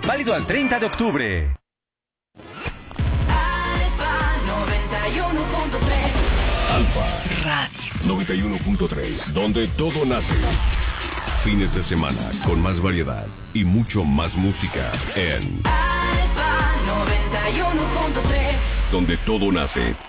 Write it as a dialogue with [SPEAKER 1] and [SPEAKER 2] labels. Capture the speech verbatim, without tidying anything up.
[SPEAKER 1] Válido al treinta de octubre.
[SPEAKER 2] Alfa noventa y uno punto tres.
[SPEAKER 3] Alfa Radio noventa y uno punto tres, donde todo nace. Fines de semana con más variedad y mucho más música en
[SPEAKER 2] Alfa noventa y uno punto tres.
[SPEAKER 3] Donde todo nace.